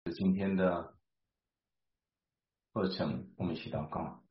今天的课程，我们一起祷告。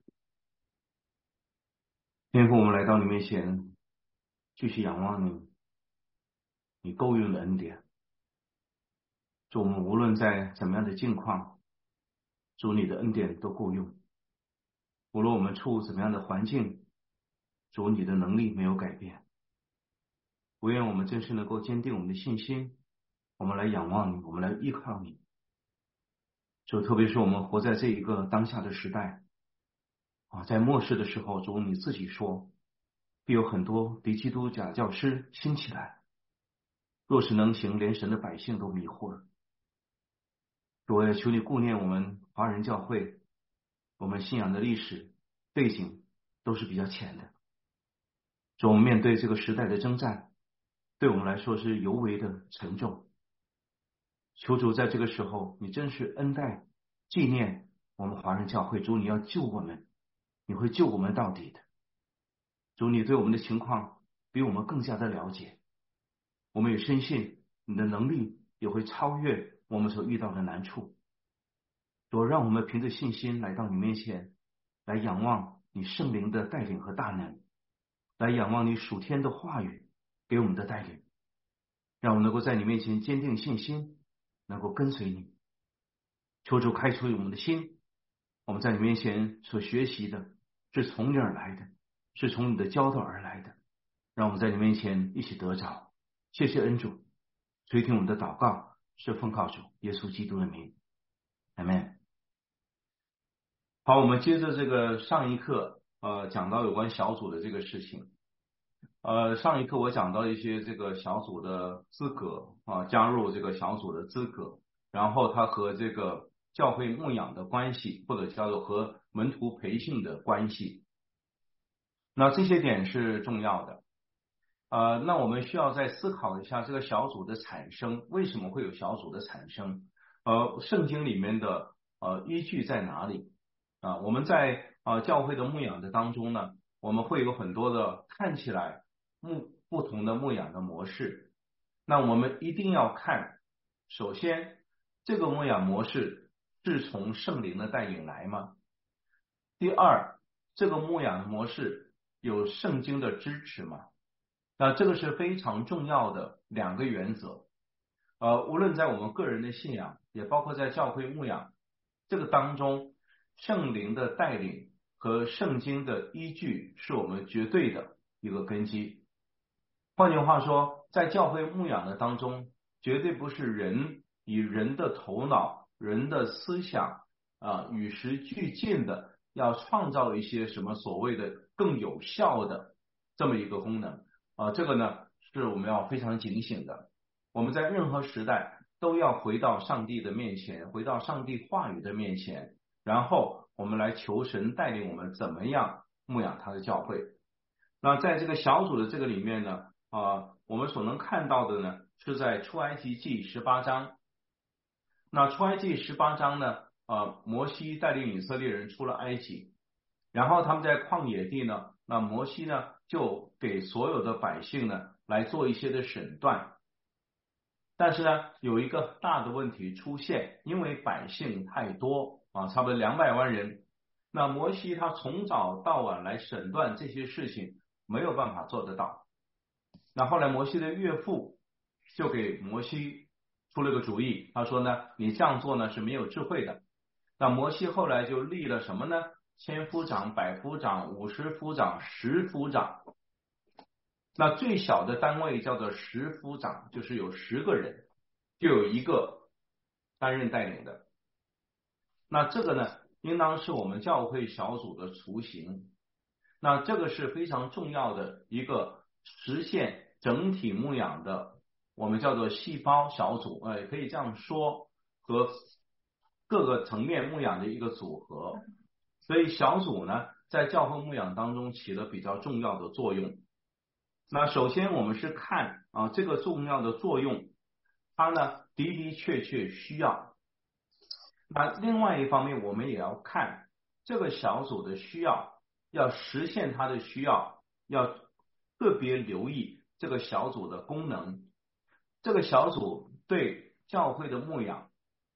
天父，我们来到你面前，继续仰望你够用的恩典。主，我们无论在怎么样的境况，主你的恩典都够用。无论我们处怎么样的环境，主你的能力没有改变。唯愿我们真是能够坚定我们的信心，我们来仰望你，我们来依靠你。主，特别是我们活在这一个当下的时代在末世的时候，主你自己说，必有很多敌基督假教师兴起来，若是能行，连神的百姓都迷惑了。主啊，求你顾念我们华人教会，我们信仰的历史背景都是比较浅的。主，我们面对这个时代的征战，对我们来说是尤为的沉重。求主在这个时候，你真是恩待纪念我们华人教会。主，你要救我们，你会救我们到底的。主，你对我们的情况比我们更加的了解，我们也深信你的能力也会超越我们所遇到的难处。主，让我们凭着信心来到你面前，来仰望你圣灵的带领和大能，来仰望你属天的话语给我们的带领，让我们能够在你面前坚定信心，能够跟随你。求主开出我们的心，我们在你面前所学习的是从你而来的，是从你的教导而来的，让我们在你面前一起得着。谢谢恩主，垂听我们的祷告，是奉靠主耶稣基督的名，阿们。好，我们接着这个上一课讲到有关小组的这个事情。上一课我讲到一些这个小组的资格加入这个小组的资格，然后它和这个教会牧养的关系，或者叫做和门徒培训的关系。那这些点是重要的。那我们需要再思考一下这个小组的产生，为什么会有小组的产生？圣经里面的依据在哪里？我们在教会的牧养的当中呢，我们会有很多的看起来不同的牧养的模式。那我们一定要看，首先这个牧养模式是从圣灵的带领来吗？第二，这个牧养的模式有圣经的支持吗？那这个是非常重要的两个原则。无论在我们个人的信仰，也包括在教会牧养这个当中，圣灵的带领和圣经的依据是我们绝对的一个根基。换句话说，在教会牧养的当中，绝对不是人以人的头脑、人的思想与时俱进的要创造一些什么所谓的更有效的这么一个功能这个呢是我们要非常警醒的。我们在任何时代都要回到上帝的面前，回到上帝话语的面前，然后我们来求神带领我们怎么样牧养他的教会。那在这个小组的这个里面呢我们所能看到的呢是在出埃及记18章。那出埃及18章呢摩西带领以色列人出了埃及，然后他们在旷野地呢，那摩西呢就给所有的百姓呢来做一些的审断。但是呢有一个大的问题出现，因为百姓太多差不多200万人，那摩西他从早到晚来审断这些事情没有办法做得到。那后来摩西的岳父就给摩西出了个主意，他说呢你这样做呢是没有智慧的。那摩西后来就立了什么呢？1000夫长、100夫长、50夫长、10夫长。那最小的单位叫做10夫长，就是有10个人，就有一个担任带领的。那这个呢应当是我们教会小组的雏形。那这个是非常重要的一个实现整体牧养的，我们叫做细胞小组也可以这样说，和各个层面牧养的一个组合。所以小组呢在教会牧养当中起了比较重要的作用。那首先我们是看这个重要的作用，它呢的的确确需要。那另外一方面我们也要看这个小组的需要，要实现它的需要，要特别留意这个小组的功能。这个小组对教会的牧养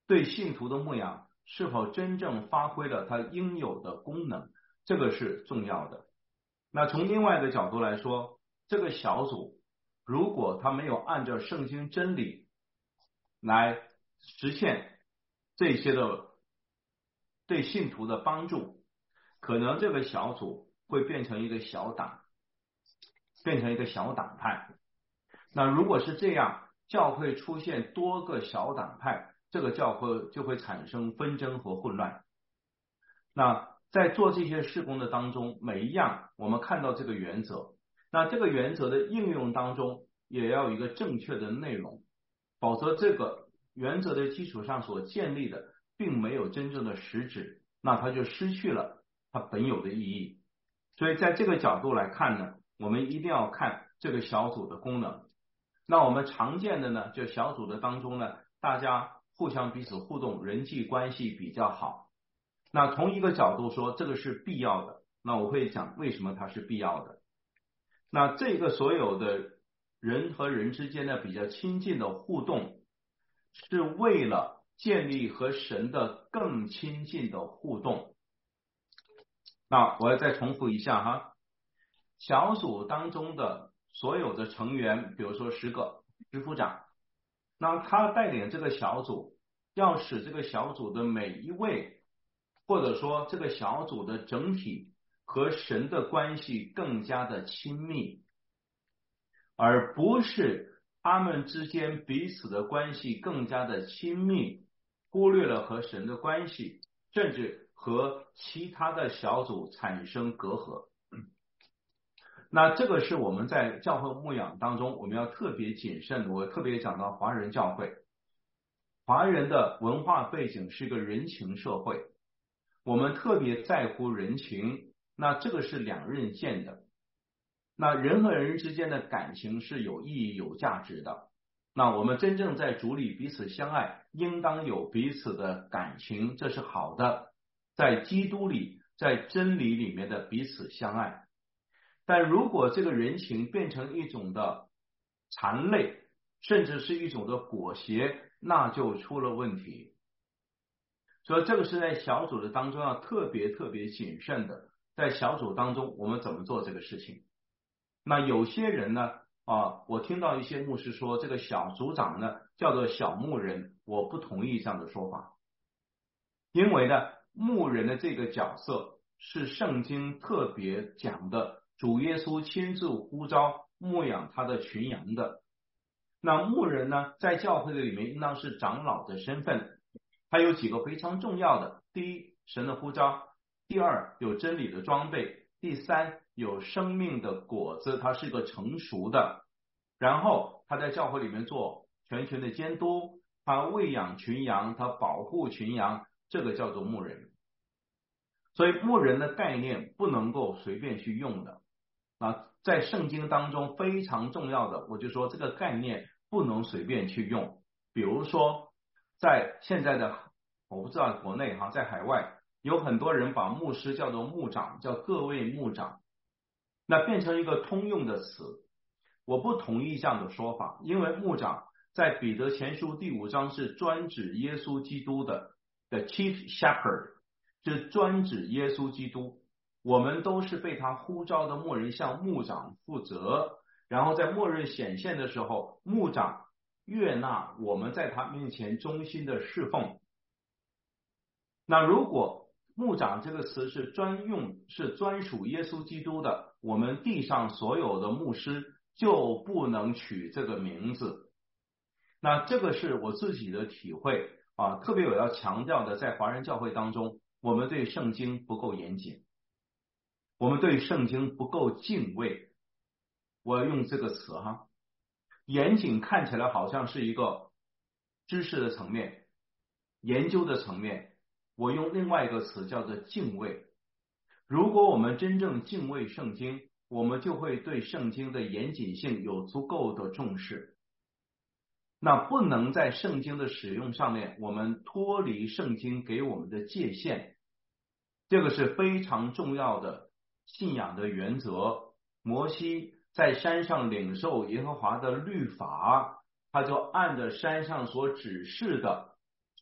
对信徒的牧养是否真正发挥了它应有的功能，这个是重要的。那从另外一个角度来说，这个小组如果他没有按照圣经真理来实现这些的对信徒的帮助，可能这个小组会变成一个小党，变成一个小党派。那如果是这样，教会出现多个小党派，这个教会就会产生纷争和混乱。那在做这些事工的当中，每一样我们看到这个原则，那这个原则的应用当中也要有一个正确的内容，否则这个原则的基础上所建立的并没有真正的实质，那它就失去了它本有的意义。所以在这个角度来看呢，我们一定要看这个小组的功能。那我们常见的呢，就小组的当中呢，大家互相彼此互动，人际关系比较好。那从一个角度说，这个是必要的。那我会讲为什么它是必要的。那这个所有的人和人之间的比较亲近的互动，是为了建立和神的更亲近的互动。那我要再重复一下哈，小组当中的所有的成员，比如说10个支副长，那他带领这个小组，要使这个小组的每一位，或者说这个小组的整体和神的关系更加的亲密，而不是他们之间彼此的关系更加的亲密，忽略了和神的关系，甚至和其他的小组产生隔阂。那这个是我们在教会牧养当中我们要特别谨慎的。我特别讲到华人教会，华人的文化背景是一个人情社会，我们特别在乎人情，那这个是两刃剑的。那人和人之间的感情是有意义有价值的，那我们真正在主里彼此相爱，应当有彼此的感情，这是好的，在基督里在真理里面的彼此相爱。但如果这个人情变成一种的残累，甚至是一种的裹挟，那就出了问题。所以这个是在小组的当中要特别谨慎的，在小组当中我们怎么做这个事情。那有些人呢我听到一些牧师说这个小组长呢叫做小牧人，我不同意这样的说法。因为呢牧人的这个角色是圣经特别讲的，主耶稣亲自呼召牧养他的群羊的。那牧人呢在教会的里面应当是长老的身份，他有几个非常重要的：第一，神的呼召；第二，有真理的装备；第三，有生命的果子，他是个成熟的。然后他在教会里面做全权的监督，他喂养群羊，他保护群羊，这个叫做牧人。所以牧人的概念不能够随便去用的在圣经当中非常重要的，我就说这个概念不能随便去用。比如说在现在的我不知道国内在海外有很多人把牧师叫做牧长，叫各位牧长，那变成一个通用的词。我不同意这样的说法，因为牧长在彼得前书第5章是专指耶稣基督的 chief shepherd， 是专指耶稣基督。我们都是被他呼召的牧人，向牧长负责，然后在末日显现的时候，牧长悦纳我们在他面前忠心的侍奉。那如果牧长这个词是专属耶稣基督的，我们地上所有的牧师就不能取这个名字。那这个是我自己的体会特别我要强调的，在华人教会当中，我们对圣经不够严谨，我们对圣经不够敬畏。我要用这个词严谨看起来好像是一个知识的层面，研究的层面，我用另外一个词叫做敬畏。如果我们真正敬畏圣经，我们就会对圣经的严谨性有足够的重视。那不能在圣经的使用上面我们脱离圣经给我们的界限，这个是非常重要的信仰的原则。摩西在山上领受耶和华的律法，他就按着山上所指示的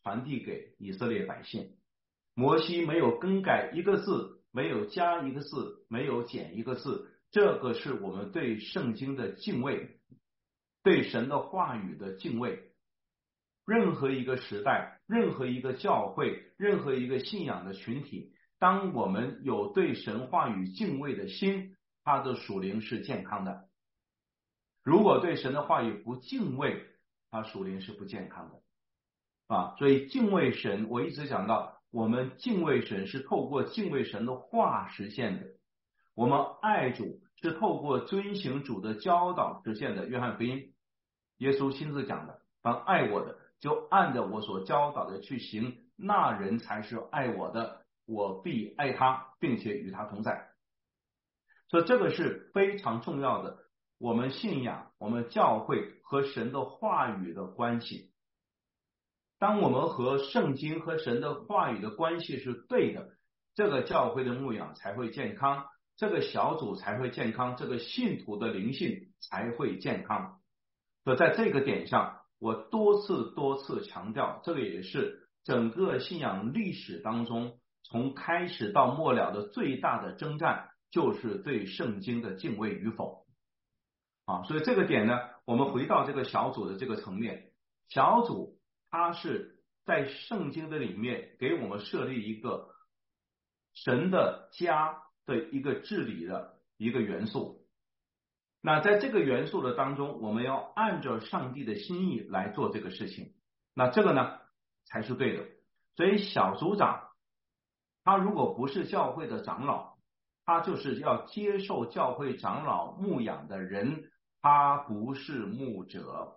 传递给以色列百姓。摩西没有更改一个字，没有加一个字，没有减一个字，这个是我们对圣经的敬畏，对神的话语的敬畏。任何一个时代，任何一个教会，任何一个信仰的群体，当我们有对神话语敬畏的心，他的属灵是健康的。如果对神的话语不敬畏，他属灵是不健康的所以敬畏神，我一直讲到，我们敬畏神是透过敬畏神的话实现的，我们爱主是透过遵行主的教导实现的。约翰福音耶稣亲自讲的，凡爱我的就按着我所教导的去行，那人才是爱我的，我必爱他，并且与他同在。所以这个是非常重要的，我们信仰，我们教会和神的话语的关系。当我们和圣经和神的话语的关系是对的，这个教会的牧养才会健康，这个小组才会健康，这个信徒的灵性才会健康。所以在这个点上，我多次强调，这个也是整个信仰历史当中从开始到末了的最大的征战，就是对圣经的敬畏与否所以这个点呢，我们回到这个小组的这个层面，小组它是在圣经的里面给我们设立一个神的家的一个治理的一个元素。那在这个元素的当中，我们要按照上帝的心意来做这个事情，那这个呢才是对的。所以小组长他如果不是教会的长老，他就是要接受教会长老牧养的人，他不是牧者。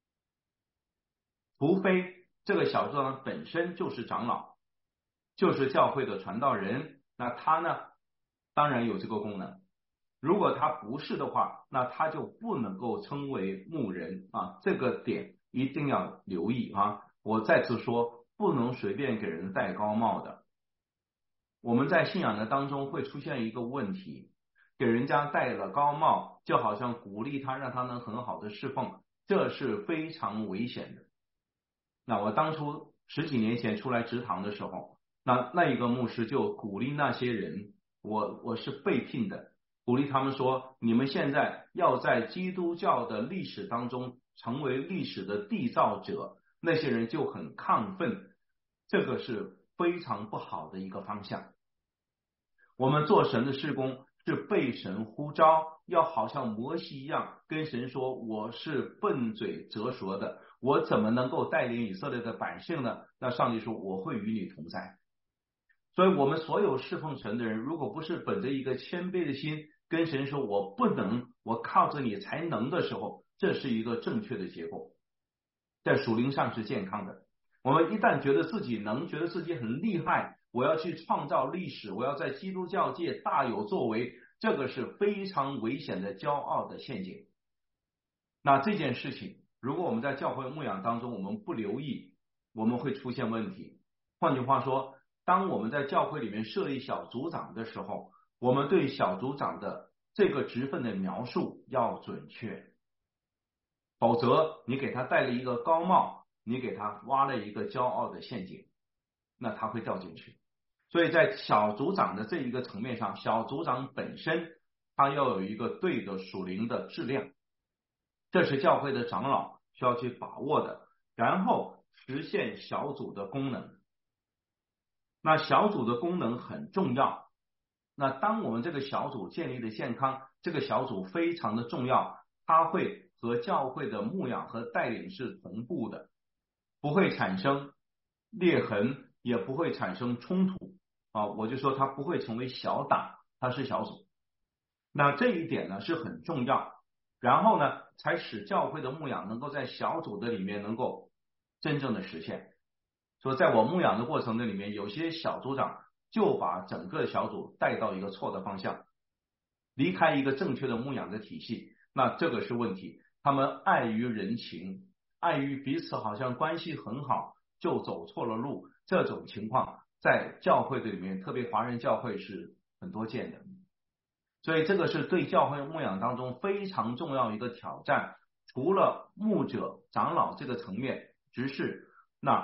除非这个小组长本身就是长老，就是教会的传道人，那他呢当然有这个功能。如果他不是的话，那他就不能够称为牧人这个点一定要留意我再次说，不能随便给人戴高帽的。我们在信仰的当中会出现一个问题，给人家戴了高帽，就好像鼓励他，让他能很好的侍奉，这是非常危险的。那我当初10几年前出来植堂的时候，那一个牧师就鼓励那些人，我是被聘的，鼓励他们说，你们现在要在基督教的历史当中成为历史的缔造者。那些人就很亢奋，这个是非常不好的一个方向。我们做神的事工是被神呼召，要好像摩西一样跟神说，我是笨嘴折舌的，我怎么能够带领以色列的百姓呢？那上帝说，我会与你同在。所以我们所有侍奉神的人，如果不是本着一个谦卑的心跟神说我不能，我靠着你才能的时候，这是一个正确的结果，在属灵上是健康的。我们一旦觉得自己能，觉得自己很厉害，我要去创造历史，我要在基督教界大有作为，这个是非常危险的骄傲的陷阱。那这件事情如果我们在教会牧养当中我们不留意，我们会出现问题。换句话说，当我们在教会里面设立小组长的时候，我们对小组长的这个职分的描述要准确，否则你给他戴了一个高帽，你给他挖了一个骄傲的陷阱，那他会掉进去。所以在小组长的这一个层面上，小组长本身他要有一个对的属灵的质量，这是教会的长老需要去把握的，然后实现小组的功能。那小组的功能很重要，那当我们这个小组建立的健康，这个小组非常的重要，它会和教会的牧养和带领是同步的，不会产生裂痕，也不会产生冲突我就说它不会成为小党，它是小组。那这一点呢是很重要，然后呢才使教会的牧养能够在小组的里面能够真正的实现。说在我牧养的过程的里面，有些小组长就把整个小组带到一个错的方向，离开一个正确的牧养的体系，那这个是问题。他们碍于人情，碍于彼此好像关系很好，就走错了路，这种情况在教会的里面，特别华人教会是很多见的。所以这个是对教会牧养当中非常重要一个挑战。除了牧者长老这个层面执事，那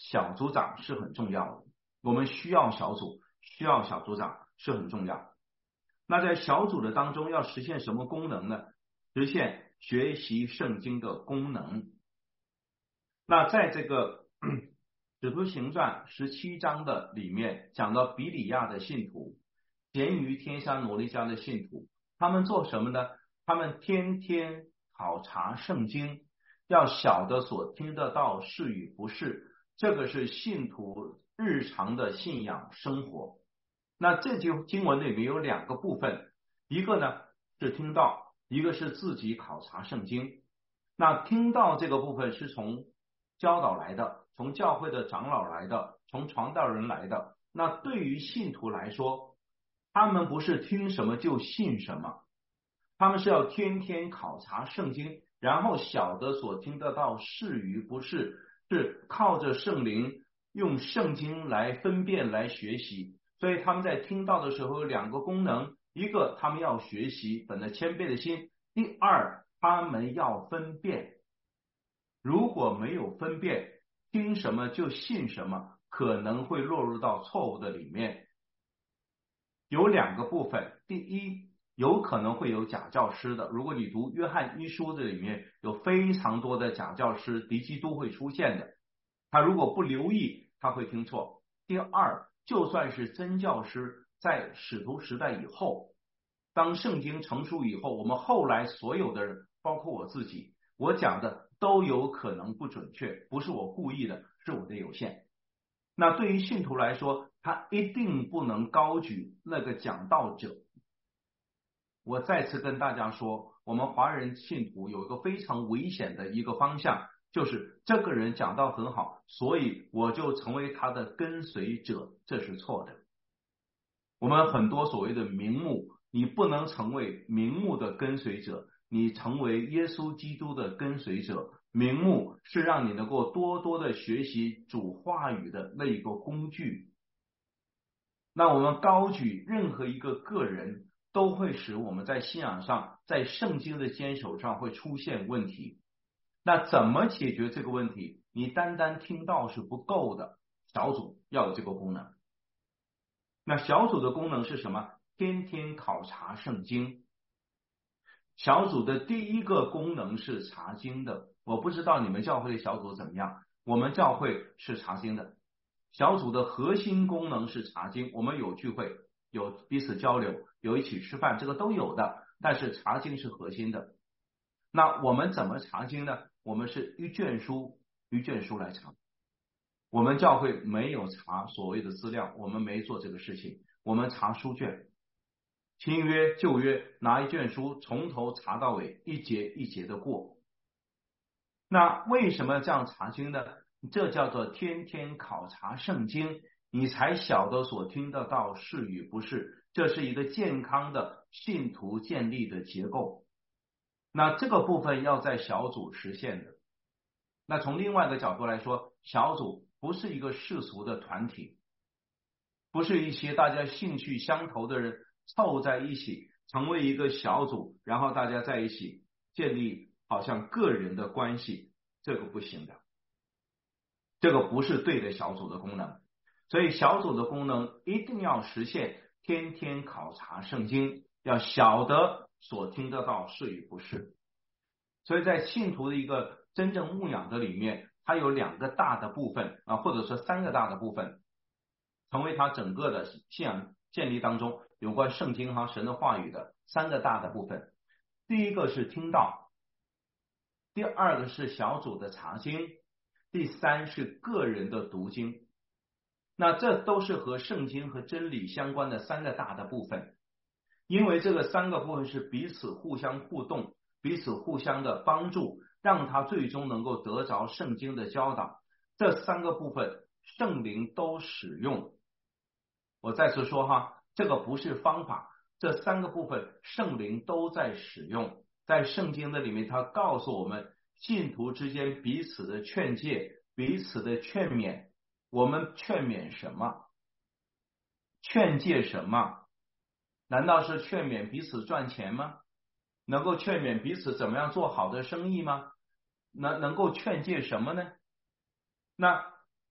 小组长是很重要的，我们需要小组，需要小组长是很重要。那在小组的当中要实现什么功能呢？实现学习圣经的功能。那在这个使徒行传17章的里面讲到比里亚的信徒，咸于天山罗尼迦的信徒，他们做什么呢？他们天天考察圣经，要晓得所听得到是与不是，这个是信徒日常的信仰生活。那这就经文里面有两个部分，一个呢是听到，一个是自己考察圣经。那听到这个部分是从教导来的，从教会的长老来的，从传道人来的。那对于信徒来说，他们不是听什么就信什么，他们是要天天考察圣经，然后晓得所听得到是与不是，是靠着圣灵用圣经来分辨来学习。所以他们在听到的时候有两个功能，一个他们要学习，本着谦卑的心；第二，他们要分辨。如果没有分辨，听什么就信什么，可能会落入到错误的里面。有两个部分，第一，有可能会有假教师的。如果你读约翰一书的里面，有非常多的假教师，敌基督会出现的。他如果不留意，他会听错。第二，就算是真教师，在使徒时代以后，当圣经成熟以后，我们后来所有的人，包括我自己，我讲的都有可能不准确，不是我故意的，是我的有限。那对于信徒来说，他一定不能高举那个讲道者。我再次跟大家说，我们华人信徒有一个非常危险的一个方向，就是这个人讲道很好，所以我就成为他的跟随者，这是错的。我们很多所谓的名目，你不能成为名目的跟随者，你成为耶稣基督的跟随者。名目是让你能够多多的学习主话语的那一个工具。那我们高举任何一个个人，都会使我们在信仰上，在圣经的坚守上会出现问题。那怎么解决这个问题？你单单听到是不够的，小组要有这个功能。那小组的功能是什么？天天考察圣经。小组的第一个功能是查经的，我不知道你们教会的小组怎么样，我们教会是查经的。小组的核心功能是查经，我们有聚会，有彼此交流，有一起吃饭，这个都有的，但是查经是核心的。那我们怎么查经呢？我们是一卷书一卷书来查。我们教会没有查所谓的资料，我们没做这个事情，我们查书卷。新约旧约拿一卷书从头查到尾，一节一节的过。那为什么这样查经呢？这叫做天天考察圣经，你才晓得所听得到是与不是，这是一个健康的信徒建立的结构。那这个部分要在小组实现的。那从另外一个角度来说，小组不是一个世俗的团体，不是一些大家兴趣相投的人凑在一起成为一个小组，然后大家在一起建立好像个人的关系，这个不行的，这个不是对的小组的功能。所以小组的功能一定要实现天天考察圣经，要晓得所听得到是与不是。所以在信徒的一个真正牧养的里面，它有两个大的部分啊，或者说三个大的部分，成为它整个的信仰建立当中有关圣经和神的话语的三个大的部分。第一个是听道，第二个是小组的查经，第三是个人的读经。那这都是和圣经和真理相关的三个大的部分，因为这个三个部分是彼此互相互动，彼此互相的帮助，让他最终能够得着圣经的教导。这三个部分圣灵都使用。我再次说哈，这个不是方法，这三个部分圣灵都在使用。在圣经的里面，他告诉我们信徒之间彼此的劝诫，彼此的劝勉。我们劝勉什么？劝诫什么？难道是劝勉彼此赚钱吗？能够劝勉彼此怎么样做好的生意吗？能够劝诫什么呢？那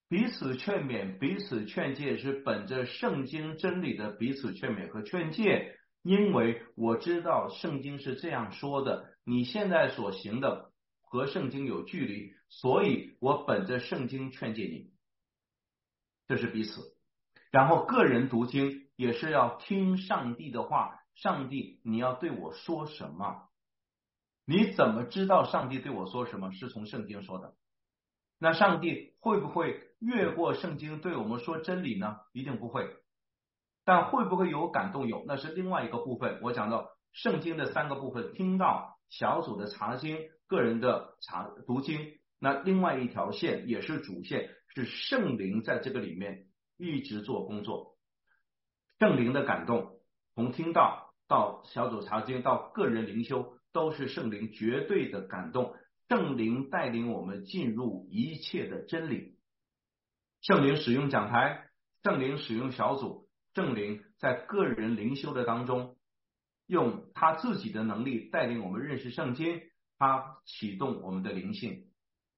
彼此劝勉、彼此劝诫是本着圣经真理的彼此劝勉和劝诫，因为我知道圣经是这样说的，你现在所行的和圣经有距离，所以我本着圣经劝诫你，这是彼此。然后个人读经也是要听上帝的话，上帝你要对我说什么？你怎么知道上帝对我说什么？是从圣经说的。那上帝会不会越过圣经对我们说真理呢？一定不会。但会不会有感动？有，那是另外一个部分。我讲到圣经的3个部分：听到、小组的查经、个人的读经。那另外一条线也是主线，是圣灵在这个里面一直做工作。圣灵的感动，从听到到小组查经到个人灵修，都是圣灵绝对的感动。圣灵带领我们进入一切的真理，圣灵使用讲台，圣灵使用小组，圣灵在个人灵修的当中，用他自己的能力带领我们认识圣经，他启动我们的灵性。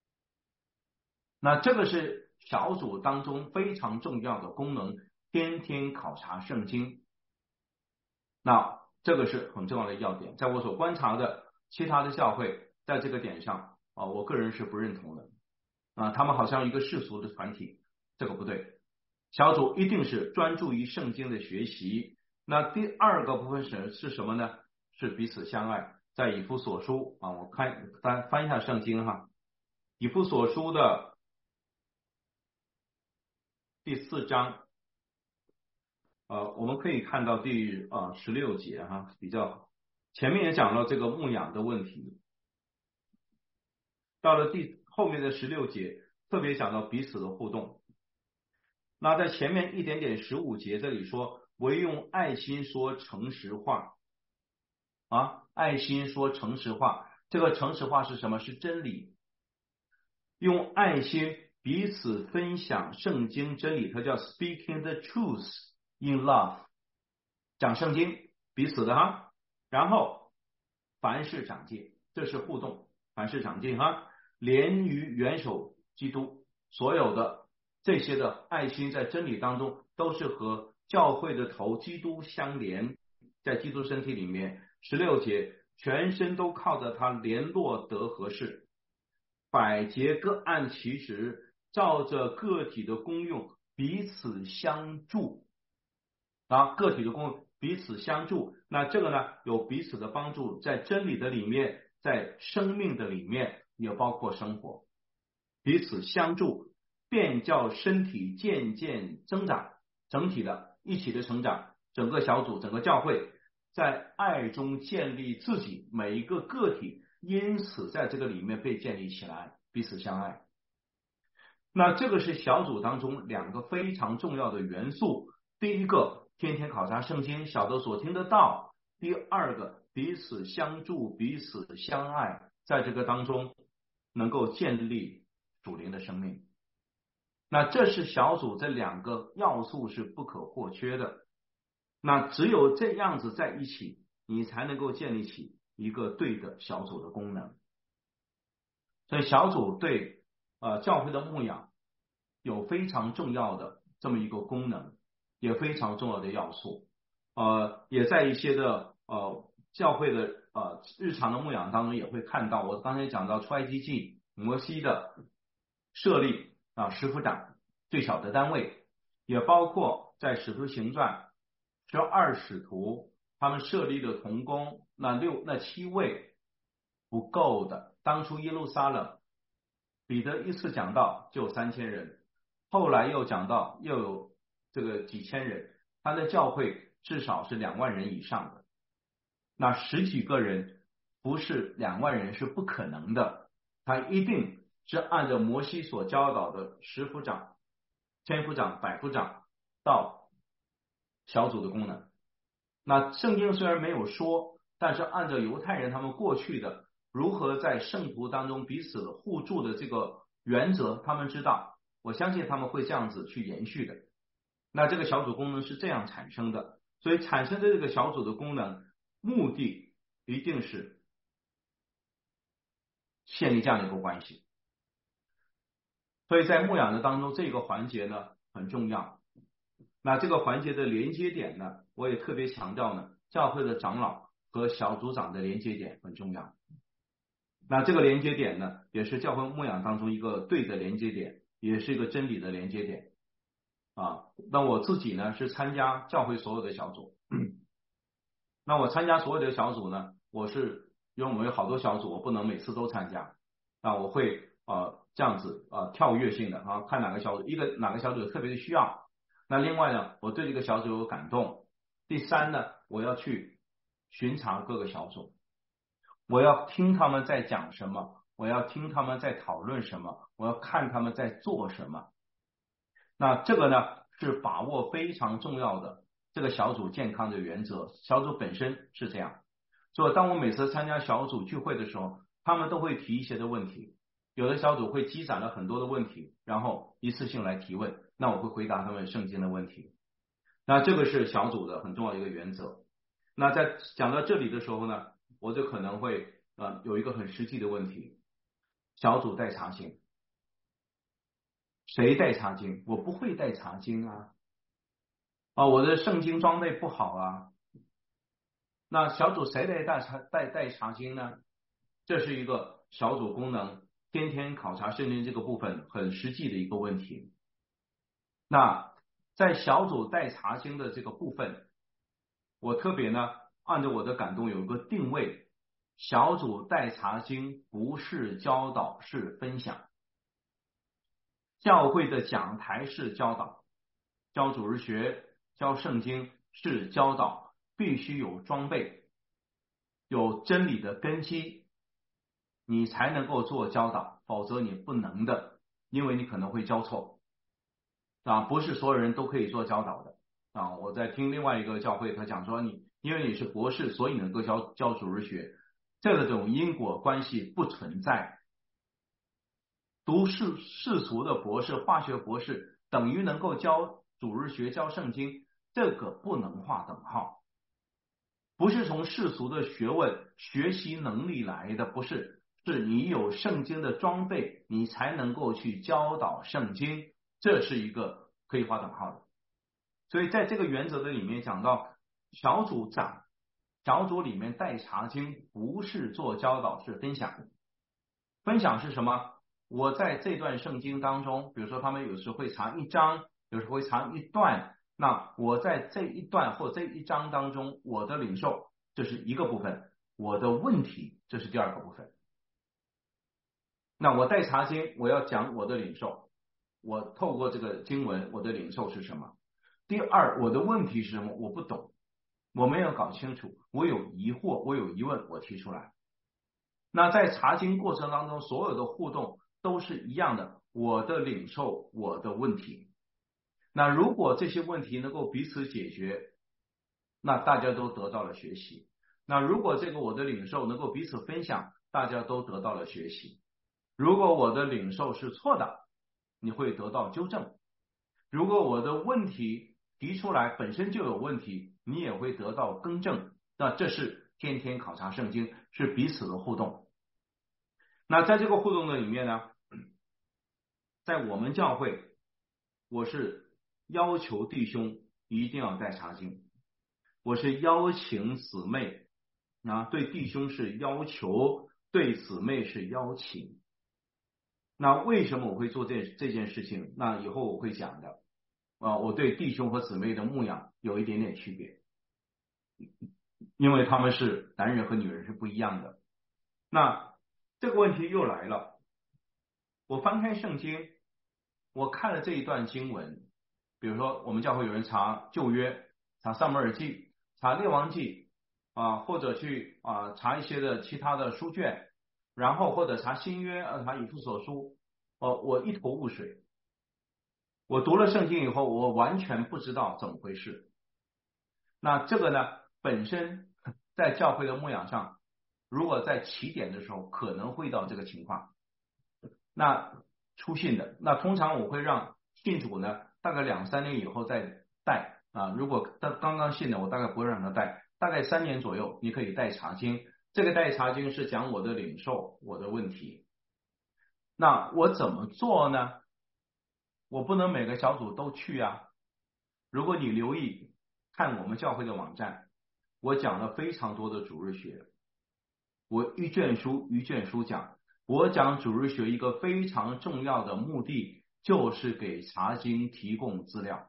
那这个是小组当中非常重要的功能，天天考察圣经。那这个是很重要的要点，在我所观察的其他的教会在这个点上我个人是不认同的他们好像一个世俗的团体，这个不对。小组一定是专注于圣经的学习。那第2个部分是什么呢？是彼此相爱。在以弗所书我看大家翻一下圣经哈，以弗所书的第4章我们可以看到第16节哈，比较前面也讲到这个牧养的问题，到了后面的16节特别讲到彼此的互动。那在前面一点点15节这里说，唯用爱心说诚实话爱心说诚实话，这个诚实话是什么？是真理。用爱心彼此分享圣经真理，它叫 speaking the truth in love， 讲圣经彼此的然后凡事长进，这是互动，凡事长进连于元首基督，所有的这些的爱心在真理当中都是和教会的头基督相连，在基督身体里面。16节，全身都靠着他联络得合适，百节各按其职，照着个体的功用彼此相助个体的功用彼此相助。那这个呢，有彼此的帮助，在真理的里面，在生命的里面，也包括生活，彼此相助，便叫身体渐渐增长，整体的一起的成长，整个小组整个教会在爱中建立自己，每一个个体因此在这个里面被建立起来，彼此相爱。那这个是小组当中2个非常重要的元素。第一个，天天考察圣经，晓得所听的道；第2个，彼此相助，彼此相爱，在这个当中能够建立属灵的生命。那这是小组这2个要素是不可或缺的。那只有这样子在一起，你才能够建立起一个对的小组的功能。所以小组对教会的牧养有非常重要的这么一个功能，也非常重要的要素。也在一些的教会的日常的牧养当中也会看到，我刚才讲到出埃及记摩西的设立十夫长最小的单位，也包括在使徒行传12使徒他们设立的同工，那7位不够的。当初耶路撒冷彼得一次讲道就有3000人，后来又讲到又有这个几千人，他的教会至少是2万人以上的。那10几个人不是2万人是不可能的，他一定是按照摩西所教导的十夫长、千夫长、百夫长到小组的功能。那圣经虽然没有说，但是按照犹太人他们过去的如何在圣徒当中彼此互助的这个原则，他们知道，我相信他们会这样子去延续的。那这个小组功能是这样产生的，所以产生的这个小组的功能目的一定是建立这样的一个关系。 所以在牧养的当中，这个环节呢很重要。那这个环节的连接点呢，我也特别强调呢，教会的长老和小组长的连接点很重要。那这个连接点呢，也是教会牧养当中一个对的连接点，也是一个真理的连接点啊。那我自己呢是参加教会所有的小组，那我参加所有的小组呢，因为我们有好多小组，我不能每次都参加，那我会这样子跳跃性的看哪个小组有特别的需要，那另外呢，我对这个小组有感动。第三呢，我要去巡查各个小组，我要听他们在讲什么，我要听他们在讨论什么，我要看他们在做什么。那这个呢是把握非常重要的这个小组健康的原则，小组本身是这样。所以当我每次参加小组聚会的时候，他们都会提一些的问题，有的小组会积攒了很多的问题，然后一次性来提问，那我会回答他们圣经的问题。那这个是小组的很重要的一个原则。那在讲到这里的时候呢，我就可能会有一个很实际的问题，小组带查经，谁带查经？我不会带查经啊，我的圣经装备不好啊。那小组谁来带查经呢？这是一个小组功能天天考察圣经这个部分很实际的一个问题。那在小组带查经的这个部分，我特别呢按照我的感动有一个定位，小组带查经不是教导，是分享。教会的讲台是教导，教主日学、教圣经是教导，必须有装备，有真理的根基，你才能够做教导，否则你不能的，因为你可能会教错不是所有人都可以做教导的我在听另外一个教会，他讲说因为你是博士，所以能够教主日学，这种因果关系不存在。读世俗的博士、化学博士等于能够教主日学、教圣经，这个不能划等号。不是从世俗的学问、学习能力来的，不是，是你有圣经的装备，你才能够去教导圣经，这是一个可以划等号的。所以在这个原则的里面讲到，小组长、小组里面带查经，不是做教导，是分享。分享是什么？我在这段圣经当中，比如说他们有时会查一章，有时会查一段，那我在这一段或这一章当中，我的领受这是一个部分，我的问题这是第二个部分。那我带查经，我要讲我的领受，我透过这个经文，我的领受是什么？第二，我的问题是什么？我不懂，我没有搞清楚，我有疑惑，我有疑问，我提出来。那在查经过程当中，所有的互动都是一样的，我的领受，我的问题。那如果这些问题能够彼此解决，那大家都得到了学习。那如果这个我的领受能够彼此分享，大家都得到了学习。如果我的领受是错的，你会得到纠正。如果我的问题提出来本身就有问题，你也会得到更正。那这是天天考察圣经，是彼此的互动。那在这个互动的里面呢，在我们教会，我是要求弟兄一定要带查经，我是邀请姊妹对弟兄是要求，对姊妹是邀请。那为什么我会做这件事情？那以后我会讲的我对弟兄和姊妹的牧养有一点点区别，因为他们是男人和女人是不一样的。那这个问题又来了，我翻开圣经，我看了这一段经文，比如说我们教会有人查旧约，查撒母耳记，查列王记或者去查一些的其他的书卷，然后或者查新约查以弗所书，我一头雾水。我读了圣经以后，我完全不知道怎么回事。那这个呢，本身在教会的牧养上，如果在起点的时候可能会到这个情况。那初信的，那通常我会让信主呢，大概2-3年以后再带如果他刚刚信的，我大概不会让他带，大概3年左右，你可以带查经。这个带查经是讲我的领受，我的问题。那我怎么做呢？ 我不能每个小组都去啊。如果你留意看我们教会的网站，我讲了非常多的主日学，我一卷书一卷书讲。我讲主日学一个非常重要的目的，就是给查经提供资料。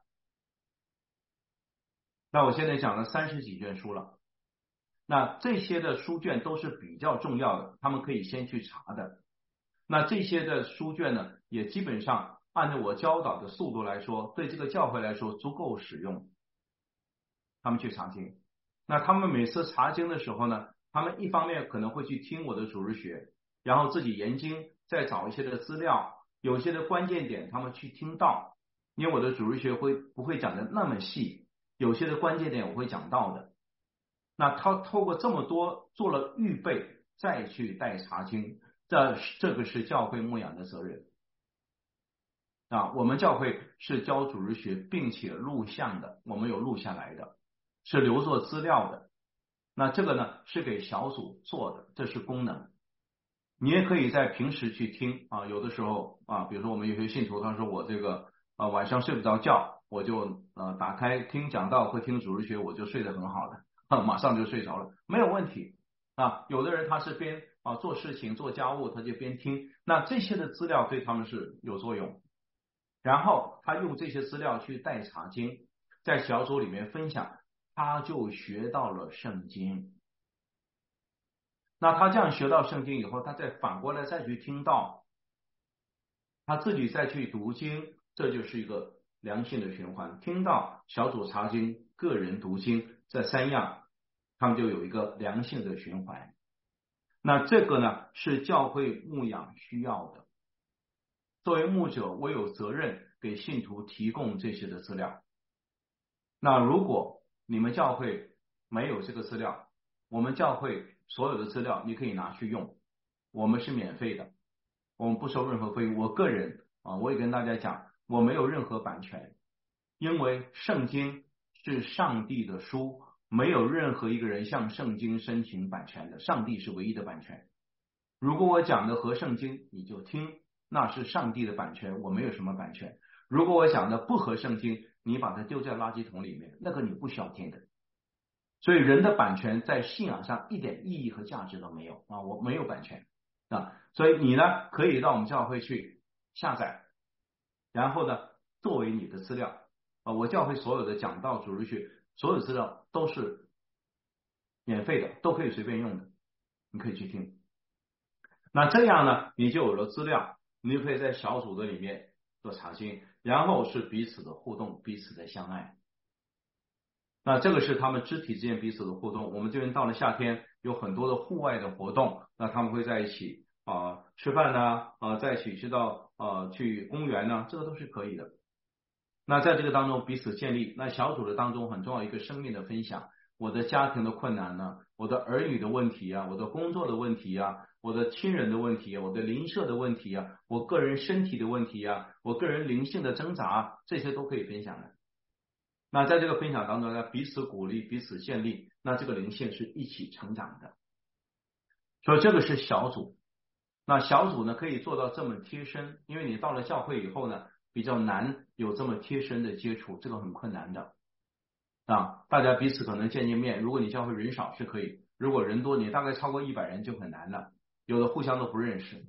那我现在讲了30几卷书了，那这些的书卷都是比较重要的，他们可以先去查的。那这些的书卷呢，也基本上按照我教导的速度来说，对这个教会来说足够使用。他们去查经，那他们每次查经的时候呢，他们一方面可能会去听我的主日学，然后自己研经，再找一些的资料，有些的关键点他们去听到，因为我的主日学不会讲的那么细，有些的关键点我会讲到的。那他透过这么多做了预备，再去带查经，这个是教会牧养的责任。我们教会是教主日学，并且录像的，我们有录下来的，是留作资料的。那这个呢是给小组做的，这是功能。你也可以在平时去听啊，有的时候啊，比如说我们有些信徒他说我这个晚上睡不着觉，我就打开听讲道或听主日学，我就睡得很好了，马上就睡着了，没有问题啊。有的人他是边做事情做家务，他就边听，那这些的资料对他们是有作用。然后他用这些资料去带查经，在小组里面分享，他就学到了圣经。那他这样学到圣经以后，他再反过来再去听到，他自己再去读经，这就是一个良性的循环。听到小组查经，个人读经，这3样，他们就有一个良性的循环。那这个呢是教会牧养需要的。作为牧者，我有责任给信徒提供这些的资料。那如果你们教会没有这个资料，我们教会所有的资料你可以拿去用，我们是免费的，我们不收任何费用。我个人我也跟大家讲，我没有任何版权，因为圣经是上帝的书，没有任何一个人向圣经申请版权的，上帝是唯一的版权。如果我讲的合圣经，你就听，那是上帝的版权，我没有什么版权。如果我讲的不合圣经，你把它丢在垃圾桶里面，那个你不需要听的。所以人的版权在信仰上一点意义和价值都没有我没有版权所以你呢可以到我们教会去下载，然后呢作为你的资料我教会所有的讲道主日学所有资料都是免费的，都可以随便用的，你可以去听。那这样呢你就有了资料，你就可以在小组的里面做查经，然后是彼此的互动，彼此的相爱。那这个是他们肢体之间彼此的互动。我们这边到了夏天有很多的户外的活动，那他们会在一起吃饭呢在一起去公园呢，这个都是可以的。那在这个当中彼此建立，那小组的当中很重要一个生命的分享，我的家庭的困难呢，我的儿女的问题我的工作的问题我的亲人的问题我的邻舍的问题我个人身体的问题我个人灵性的挣扎，这些都可以分享的。那在这个分享当中呢，彼此鼓励，彼此建立，那这个灵性是一起成长的。所以这个是小组。那小组呢可以做到这么贴身，因为你到了教会以后呢，比较难有这么贴身的接触，这个很困难的大家彼此可能见面，如果你教会人少是可以，如果人多，你大概超过100人就很难了，有的互相都不认识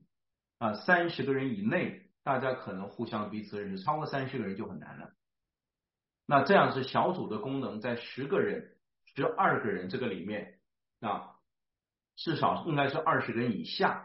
30个人以内，大家可能互相彼此认识，超过30个人就很难了。那这样是小组的功能，在10个人、12个人这个里面至少应该是20个人以下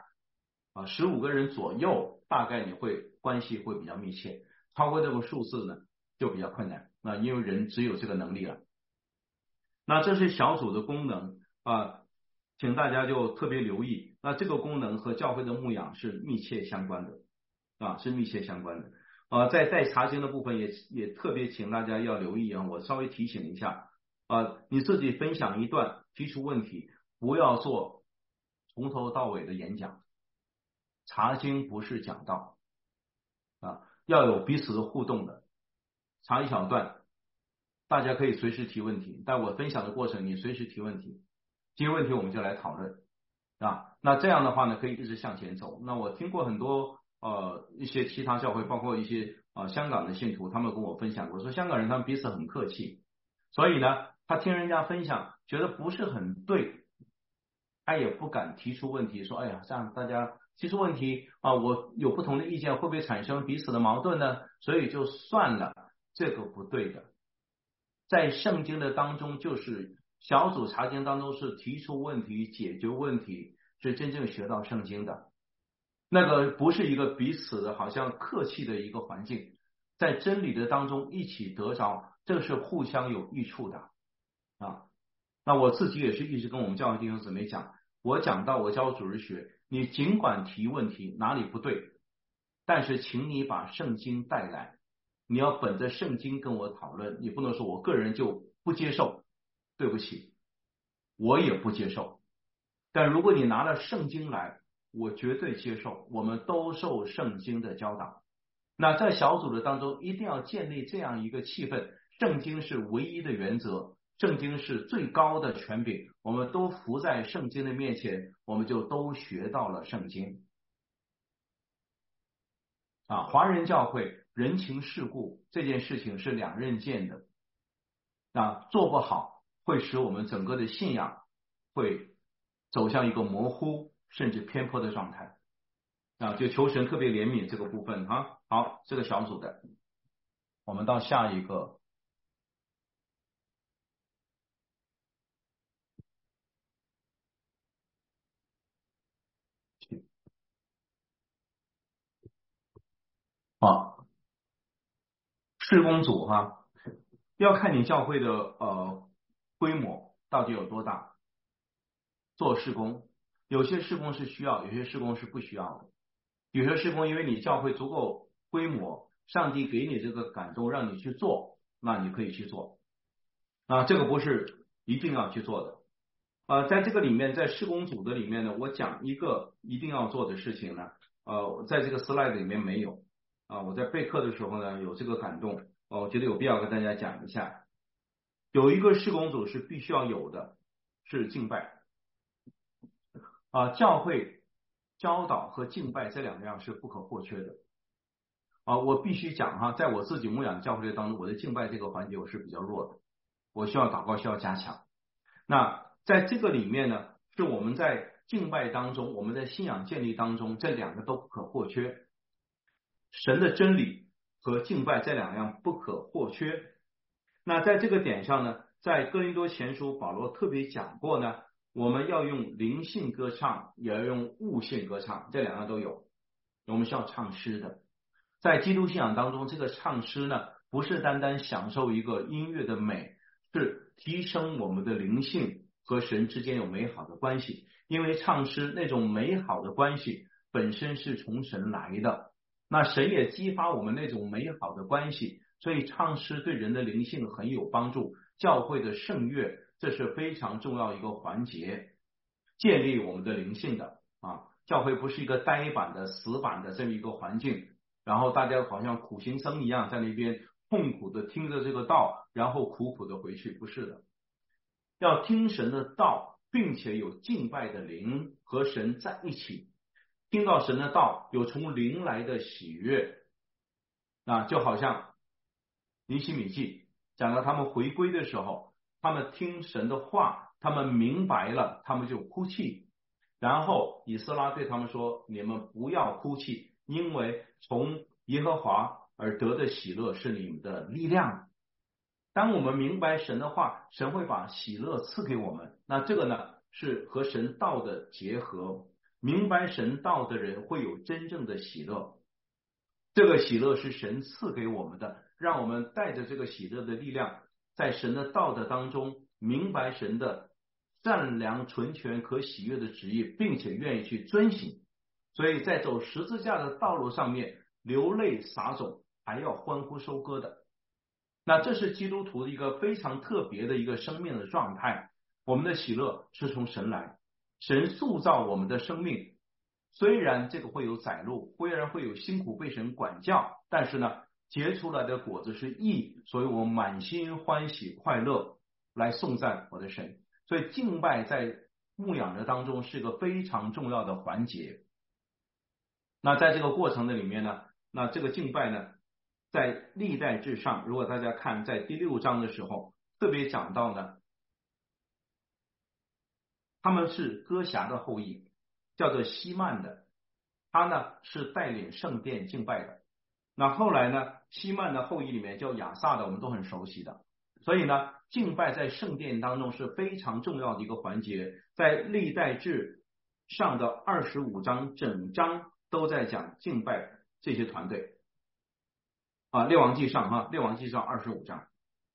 15个人左右，大概你会关系会比较密切，超过这个数字呢就比较困难因为人只有这个能力了。那这是小组的功能请大家就特别留意，那这个功能和教会的牧养是密切相关的是密切相关的在带查经的部分也特别请大家要留意我稍微提醒一下你自己分享一段，提出问题，不要做从头到尾的演讲。查经不是讲道要有彼此的互动的，查一小段，大家可以随时提问题，但我分享的过程你随时提问题，提问题我们就来讨论那这样的话呢可以一直向前走。那我听过很多一些其他教会，包括一些香港的信徒，他们跟我分享过，说香港人他们彼此很客气，所以呢，他听人家分享，觉得不是很对，他也不敢提出问题，说哎呀，这样大家提出问题我有不同的意见，会不会产生彼此的矛盾呢？所以就算了，这个不对的。在圣经的当中，就是小组查经当中是提出问题、解决问题，是真正学到圣经的。那个不是一个彼此的好像客气的一个环境，在真理的当中一起得着，这是互相有益处的啊。那我自己也是一直跟我们教会弟兄姊妹讲，我讲到我教主日学，你尽管提问题哪里不对，但是请你把圣经带来，你要本着圣经跟我讨论，你不能说我个人就不接受，对不起，我也不接受。但如果你拿了圣经来，我绝对接受，我们都受圣经的教导。那在小组的当中，一定要建立这样一个气氛，圣经是唯一的原则，圣经是最高的权柄，我们都服在圣经的面前，我们就都学到了圣经。华人教会人情世故这件事情是两刃剑的，做不好会使我们整个的信仰会走向一个模糊甚至偏颇的状态就求神特别怜悯这个部分好，这个小组的，我们到下一个事工组要看你教会的规模到底有多大，做事工，有些事工是需要，有些事工是不需要的。有些事工因为你教会足够规模，上帝给你这个感动让你去做，那你可以去做这个不是一定要去做的在这个里面，在事工组的里面呢，我讲一个一定要做的事情呢在这个 slide 里面没有我在备课的时候呢有这个感动我觉得有必要跟大家讲一下，有一个事工组是必须要有的，是敬拜教会教导和敬拜这两样是不可或缺的我必须讲在我自己牧养教会当中，我的敬拜这个环节我是比较弱的，我需要祷告，需要加强。那在这个里面呢，是我们在敬拜当中，我们在信仰建立当中，这两个都不可或缺。神的真理和敬拜这两样不可或缺。那在这个点上呢，在哥林多前书保罗特别讲过呢，我们要用灵性歌唱，也要用悟性歌唱，这两样都有。我们是要唱诗的。在基督信仰当中，这个唱诗呢，不是单单享受一个音乐的美，是提升我们的灵性和神之间有美好的关系。因为唱诗那种美好的关系本身是从神来的，那神也激发我们那种美好的关系，所以唱诗对人的灵性很有帮助。教会的圣乐，这是非常重要一个环节，建立我们的灵性的教会不是一个呆板的死板的这么一个环境，然后大家好像苦行僧一样在那边痛苦的听着这个道，然后苦苦的回去，不是的，要听神的道，并且有敬拜的灵和神在一起，听到神的道，有从灵来的喜悦就好像尼希米记讲到他们回归的时候，他们听神的话，他们明白了，他们就哭泣，然后以斯拉对他们说，你们不要哭泣，因为从耶和华而得的喜乐是你们的力量。当我们明白神的话，神会把喜乐赐给我们，那这个呢是和神道的结合，明白神道的人会有真正的喜乐，这个喜乐是神赐给我们的，让我们带着这个喜乐的力量，在神的道德当中明白神的善良纯全可喜悦的旨意，并且愿意去遵行。所以在走十字架的道路上面，流泪撒种还要欢呼收割的，那这是基督徒的一个非常特别的一个生命的状态。我们的喜乐是从神来，神塑造我们的生命，虽然这个会有窄路，虽然会有辛苦被神管教，但是呢结出来的果子是义，所以我满心欢喜快乐来颂赞我的神。所以敬拜在牧养的当中是一个非常重要的环节。那在这个过程的里面呢，那这个敬拜呢在历代志上，如果大家看在第6章的时候，特别讲到呢，他们是哥辖的后裔，叫做希曼的，他呢是带领圣殿敬拜的。那后来呢，希曼的后裔里面叫亚萨的，我们都很熟悉的。所以呢，敬拜在圣殿当中是非常重要的一个环节。在历代志上的25章，整章都在讲敬拜这些团队啊。列王记上25章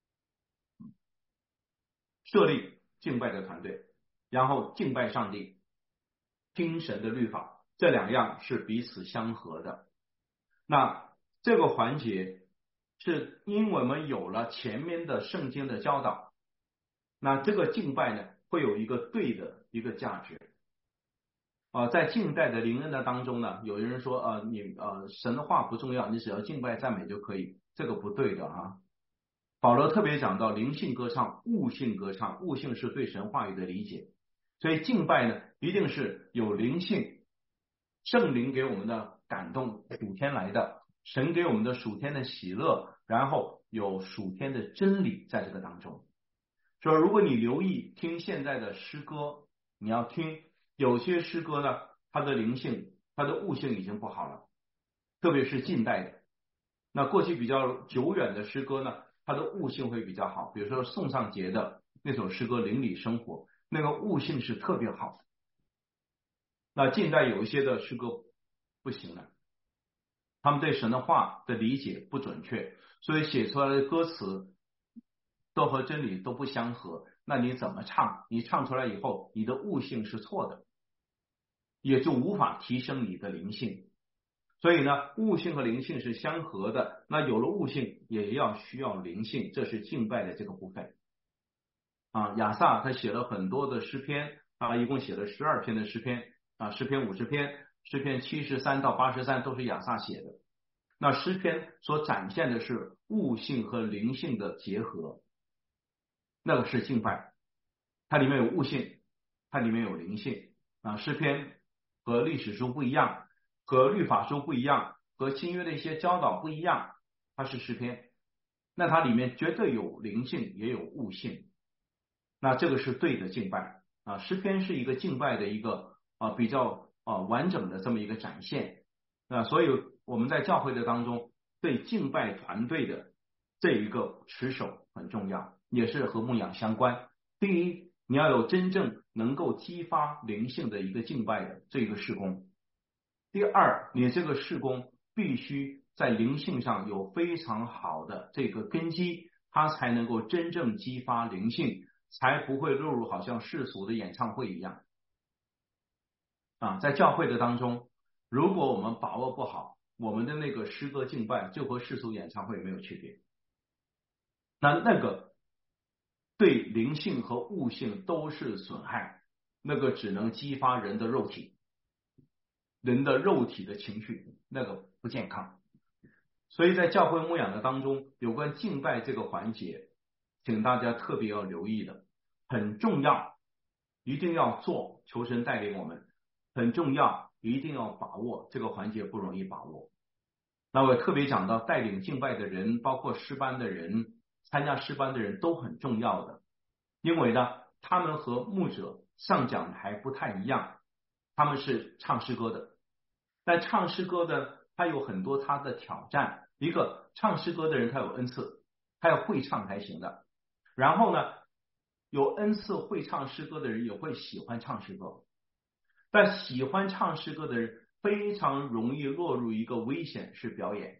设立敬拜的团队，然后敬拜上帝，听神的律法，这2样是彼此相合的。那这个环节是因为我们有了前面的圣经的教导，那这个敬拜呢会有一个对的一个价值。在近代的灵恩的当中呢，有人说神的话不重要，你只要敬拜赞美就可以，这个不对的啊。保罗特别讲到灵性歌唱、悟性歌唱，悟性是对神话语的理解，所以敬拜呢一定是有灵性，圣灵给我们的感动，属天来的，神给我们的属天的喜乐，然后有属天的真理在这个当中。说如果你留意听现在的诗歌，你要听有些诗歌呢，它的灵性、它的悟性已经不好了，特别是近代的。那过去比较久远的诗歌呢，它的悟性会比较好，比如说宋尚节的那首诗歌《邻里生活》，那个悟性是特别好。那近代有一些的诗歌不行了，他们对神的话的理解不准确，所以写出来的歌词都和真理都不相合，那你怎么唱？你唱出来以后，你的悟性是错的，也就无法提升你的灵性。所以呢，悟性和灵性是相合的，那有了悟性也要需要灵性，这是敬拜的这个部分啊。亚萨他写了很多的诗篇啊，一共写了12篇的诗篇啊，诗篇50篇，诗篇73到83都是亚萨写的。那诗篇所展现的是悟性和灵性的结合，那个是敬拜，它里面有悟性，它里面有灵性啊。诗篇和历史书不一样，和律法书不一样，和新约的一些教导不一样，它是诗篇，那它里面绝对有灵性，也有悟性，那这个是对的敬拜啊。诗篇是一个敬拜的一个比较完整的这么一个展现啊，所以我们在教会的当中对敬拜团队的这一个持守很重要，也是和牧养相关。第一，你要有真正能够激发灵性的一个敬拜的这个事工。第二，你这个事工必须在灵性上有非常好的这个根基，它才能够真正激发灵性，才不会落入好像世俗的演唱会一样啊。在教会的当中，如果我们把握不好，我们的那个诗歌敬拜就和世俗演唱会没有区别，那个对灵性和悟性都是损害，那个只能激发人的肉体，人的肉体的情绪，那个不健康。所以在教会牧养的当中，有关敬拜这个环节，请大家特别要留意的，很重要，一定要做，求神带领我们，很重要，一定要把握，这个环节不容易把握。那我特别讲到带领敬拜的人，包括诗班的人，参加诗班的人都很重要的，因为呢，他们和牧者上讲台不太一样，他们是唱诗歌的，但唱诗歌的他有很多他的挑战，一个唱诗歌的人他有恩赐，他要会唱才行的，然后呢，有恩赐会唱诗歌的人也会喜欢唱诗歌，但喜欢唱诗歌的人非常容易落入一个危险，是表演。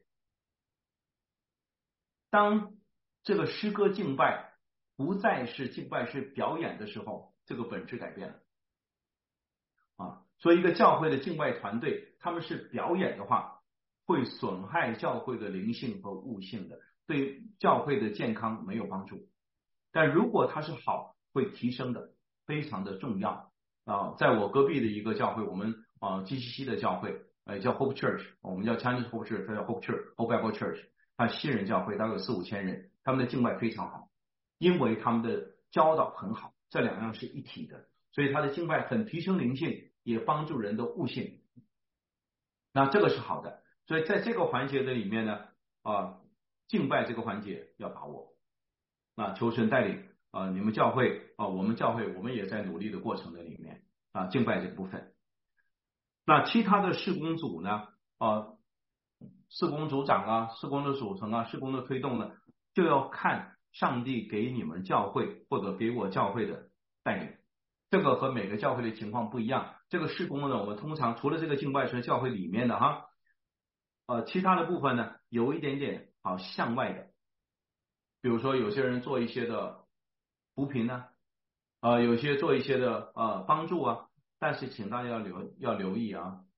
当这个诗歌敬拜不再是敬拜是表演的时候，这个本质改变了啊。所以一个教会的敬拜团队，他们是表演的话，会损害教会的灵性和悟性的，对教会的健康没有帮助。但如果它是好，会提升的，非常的重要啊。在我隔壁的一个教会，我们GCC 的教会，叫 Hope Church， 我们叫 Chinese Hope Church， 它叫 Hope Church，Hope Bible Church， 它新人教会大概有4-5千人，他们的敬拜非常好，因为他们的教导很好，这2样是一体的，所以他的敬拜很提升灵性，也帮助人的悟性，那这个是好的。所以在这个环节的里面呢， 敬拜这个环节要把握。那求神带领你们教会我们教会我们也在努力的过程的里面敬拜这个部分。那其他的事工组呢事工组长事工的组成事工的推动呢，就要看上帝给你们教会或者给我教会的带领。这个和每个教会的情况不一样。这个事工呢，我们通常除了这个敬拜是教会里面的其他的部分呢，有一点点向外的。比如说有些人做一些的扶贫有些做一些的帮助但是请大家要留意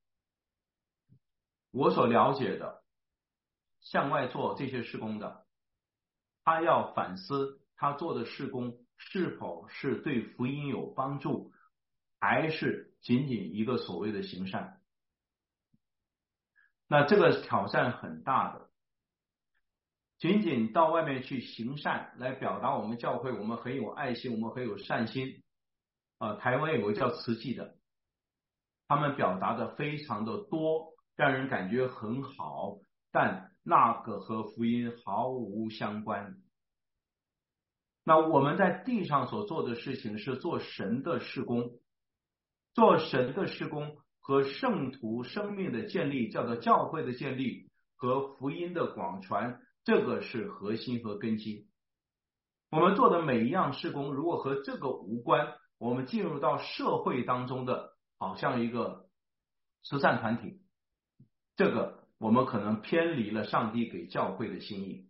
我所了解的向外做这些事工的，他要反思他做的事工是否是对福音有帮助，还是仅仅一个所谓的行善。那这个挑战很大的，仅仅到外面去行善来表达我们教会我们很有爱心，我们很有善心台湾有个叫慈济的，他们表达的非常的多，让人感觉很好，但那个和福音毫无相关。那我们在地上所做的事情是做神的事工，做神的事工和圣徒生命的建立，叫做教会的建立和福音的广传，这个是核心和根基。我们做的每一样事工如果和这个无关，我们进入到社会当中的好像一个慈善团体，这个我们可能偏离了上帝给教会的心意。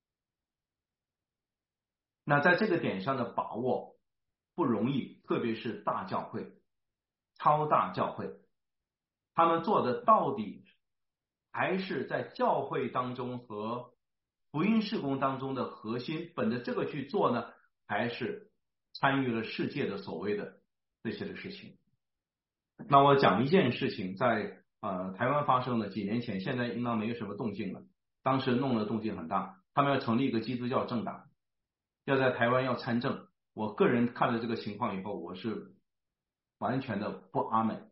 那在这个点上的把握不容易，特别是大教会超大教会，他们做的到底还是在教会当中和福音事工当中的核心，本着这个去做呢，还是参与了世界的所谓的这些的事情。那我讲一件事情，在台湾发生的几年前，现在应当没有什么动静了，当时弄的动静很大，他们要成立一个基督教政党，要在台湾要参政。我个人看了这个情况以后，我是完全的不阿门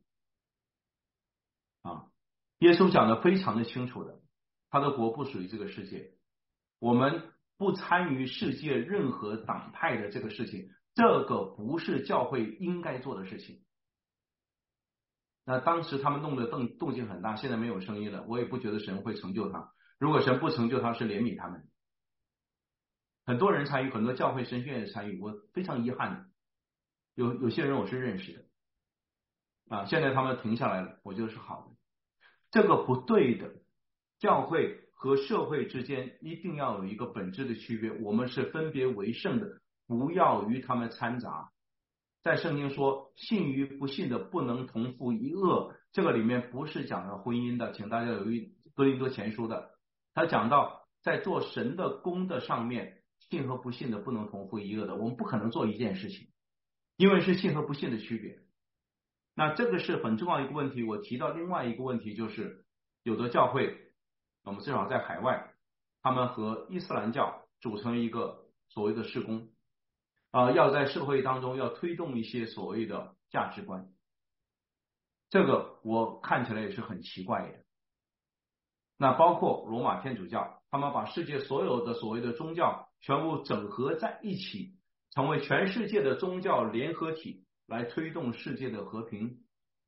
耶稣讲的非常的清楚的，他的国不属于这个世界，我们不参与世界任何党派的这个事情，这个不是教会应该做的事情。那当时他们弄的动静很大，现在没有声音了，我也不觉得神会成就他，如果神不成就他，是怜悯他们。很多人参与，很多教会神学院也参与，我非常遗憾的，有些人我是认识的现在他们停下来了，我觉得是好的。这个不对的，教会和社会之间一定要有一个本质的区别，我们是分别为圣的，不要与他们掺杂。在圣经说信与不信的不能同负一恶，这个里面不是讲到婚姻的，请大家留意哥林多前书的，他讲到在做神的功的上面，信和不信的不能同负一恶的，我们不可能做一件事情，因为是信和不信的区别。那这个是很重要一个问题。我提到另外一个问题，就是有的教会，我们至少在海外，他们和伊斯兰教组成一个所谓的事工要在社会当中要推动一些所谓的价值观，这个我看起来也是很奇怪的。那包括罗马天主教，他们把世界所有的所谓的宗教全部整合在一起，成为全世界的宗教联合体，来推动世界的和平，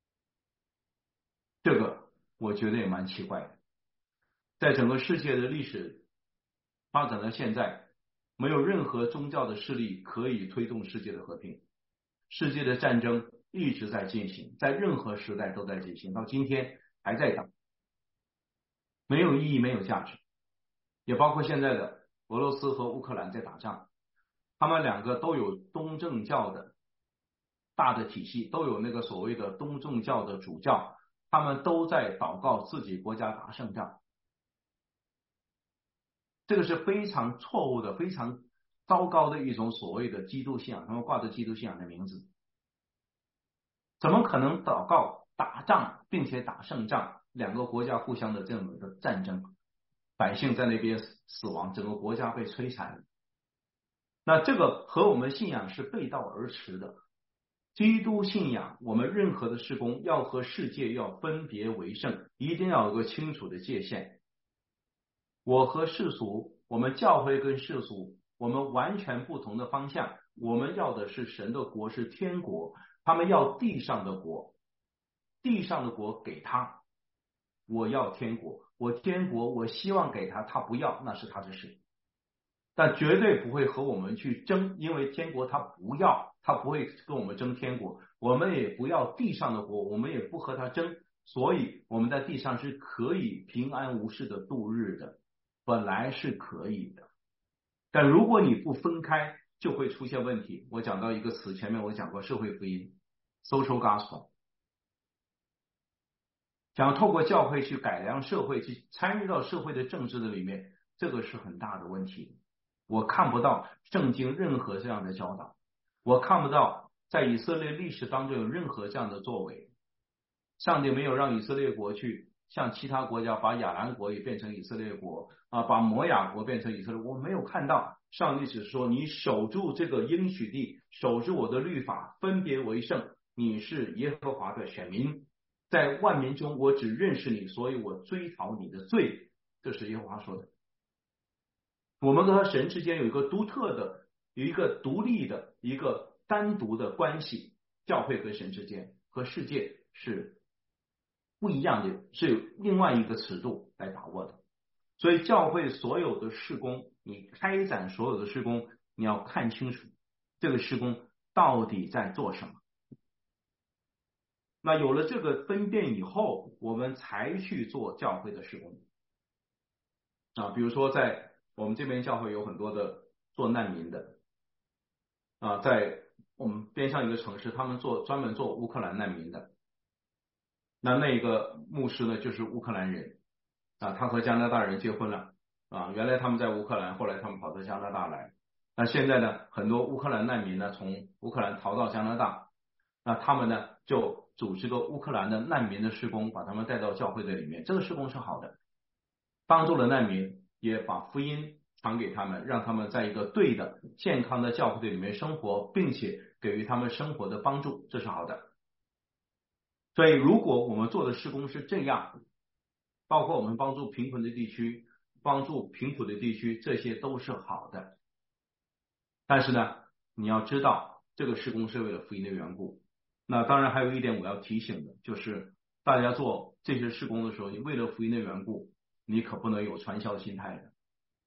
这个我觉得也蛮奇怪的。在整个世界的历史发展到现在，没有任何宗教的势力可以推动世界的和平，世界的战争一直在进行，在任何时代都在进行，到今天还在打，没有意义，没有价值。也包括现在的俄罗斯和乌克兰在打仗，他们两个都有东正教的大的体系，都有那个所谓的东正教的主教，他们都在祷告自己国家打胜仗，这个是非常错误的，非常糟糕的一种所谓的基督信仰，他们挂着基督信仰的名字，怎么可能祷告打仗并且打胜仗，两个国家互相的这样的战争，百姓在那边死亡，整个国家被摧残，那这个和我们信仰是背道而驰的。基督信仰，我们任何的事工要和世界要分别为圣，一定要有个清楚的界限。我和世俗， 我们教会跟世俗，我们完全不同的方向。我们要的是神的国，是天国，他们要地上的国，地上的国给他，我要天国，我天国我希望给他，他不要，那是他的事，但绝对不会和我们去争，因为天国他不要，他不会跟我们争天国，我们也不要地上的国，我们也不和他争，所以我们在地上是可以平安无事的度日的，本来是可以的，但如果你不分开，就会出现问题。我讲到一个词，前面我讲过社会福音 （social gospel），想透过教会去改良社会，去参与到社会的政治的里面，这个是很大的问题。我看不到圣经任何这样的教导，我看不到在以色列历史当中有任何这样的作为。上帝没有让以色列国去像其他国家把亚兰国也变成以色列国啊，把摩亚国变成以色列国，我没有看到。上帝只是说你守住这个应许地，守住我的律法，分别为圣，你是耶和华的选民，在万民中我只认识你，所以我追讨你的罪，这是耶和华说的。我们和神之间有一个独特的，有一个独立的，一个单独的关系，教会和神之间和世界是不一样的，是有另外一个尺度来把握的。所以教会所有的事工，你开展所有的事工，你要看清楚这个事工到底在做什么。那有了这个分辨以后，我们才去做教会的事工啊。比如说在我们这边教会有很多的做难民的啊，在我们边上一个城市，他们专门做乌克兰难民的。那个牧师呢，就是乌克兰人啊，他和加拿大人结婚了啊。原来他们在乌克兰，后来他们跑到加拿大来。那现在呢，很多乌克兰难民呢，从乌克兰逃到加拿大，那他们呢就组织个乌克兰的难民的事工，把他们带到教会的里面。这个事工是好的，帮助了难民，也把福音传给他们，让他们在一个对的、健康的教会的里面生活，并且给予他们生活的帮助，这是好的。所以，如果我们做的事工是这样，包括我们帮助贫困的地区、帮助贫苦的地区，这些都是好的。但是呢，你要知道，这个事工是为了福音的缘故。那当然还有一点我要提醒的，就是大家做这些事工的时候，你为了福音的缘故，你可不能有传销心态的。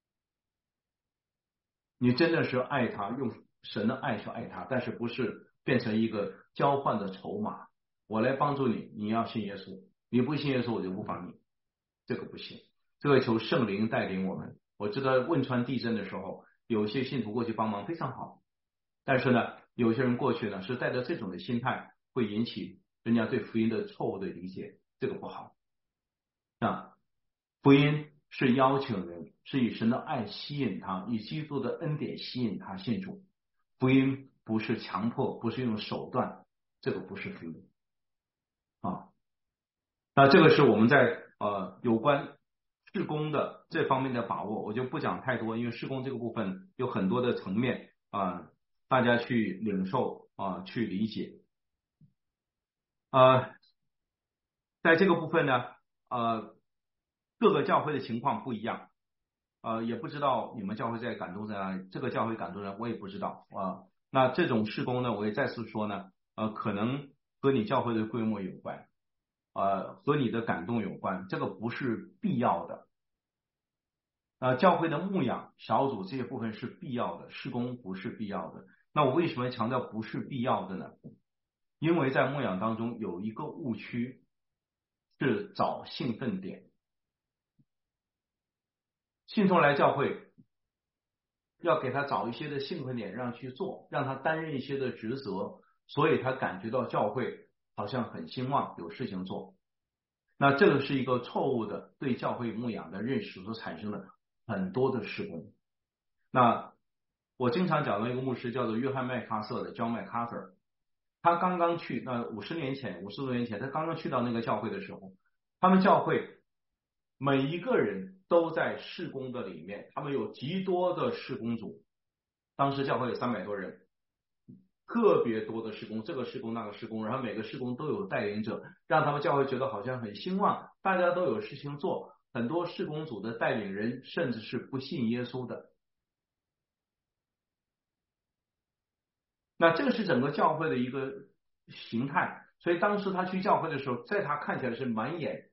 你真的是爱他，用神的爱去爱他，但是不是变成一个交换的筹码。我来帮助你，你要信耶稣，你不信耶稣，我就不帮你。这个不行，这个求圣灵带领我们。我知道汶川地震的时候，有些信徒过去帮忙非常好，但是呢，有些人过去呢是带着这种的心态，会引起人家对福音的错误的理解，这个不好啊。福音是邀请人，是以神的爱吸引他，以基督的恩典吸引他信主。福音不是强迫，不是用手段，这个不是福音啊。那这个是我们在有关事工的这方面的把握，我就不讲太多，因为事工这个部分有很多的层面啊，大家去领受啊，去理解。在这个部分呢，各个教会的情况不一样，也不知道你们教会在感动在哪里，这个教会感动人我也不知道啊。那这种事工呢，我也再次说呢，可能和你教会的规模有关。和你的感动有关，这个不是必要的。教会的牧养小组这些部分是必要的，事工不是必要的。那我为什么强调不是必要的呢？因为在牧养当中有一个误区是找兴奋点，信徒来教会要给他找一些的兴奋点，让去做，让他担任一些的职责，所以他感觉到教会好像很兴旺，有事情做。那这个是一个错误的对教会牧养的认识所产生的很多的事工。那我经常讲的一个牧师叫做约翰麦卡瑟的 John MacArthur， 他刚刚去，那50多年前，他刚刚去到那个教会的时候，他们教会每一个人都在事工的里面，他们有极多的事工组，当时教会有300多人，特别多的事工，这个事工那个事工，然后每个事工都有带领者，让他们教会觉得好像很兴旺，大家都有事情做， 很多事工组的带领人甚至是不信耶稣的。那这个是整个教会的一个形态，所以当时他去教会的时候，在他看起来是满眼